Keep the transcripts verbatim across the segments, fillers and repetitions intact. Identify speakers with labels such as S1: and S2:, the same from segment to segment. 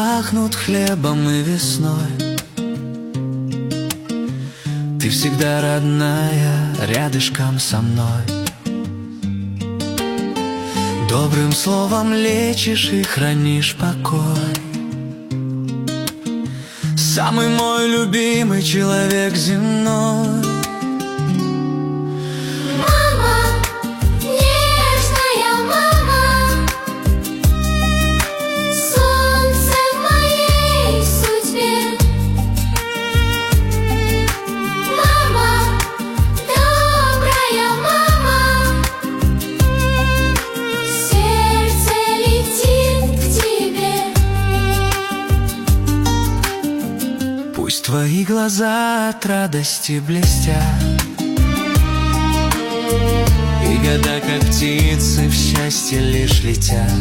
S1: пахнут хлебом и весной. Ты всегда родная, рядышком со мной. Добрым словом лечишь и хранишь покой. Самый мой любимый человек земной. Пусть твои глаза от радости блестят, и года, как птицы, в счастье лишь летят.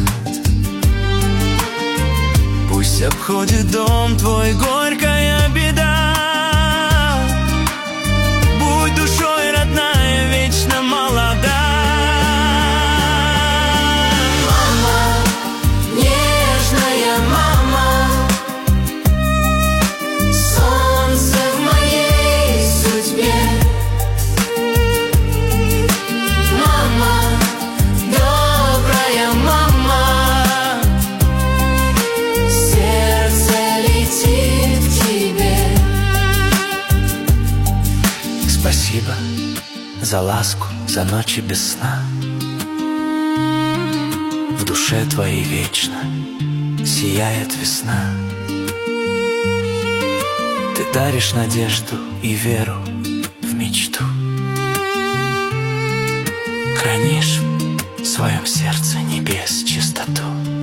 S1: Пусть обходит дом твой горькая беда. Будь душой родная, вечно молода. Спасибо за ласку, за ночи без сна. В душе твоей вечно сияет весна. Ты даришь надежду и веру в мечту. Хранишь в своем сердце небес чистоту.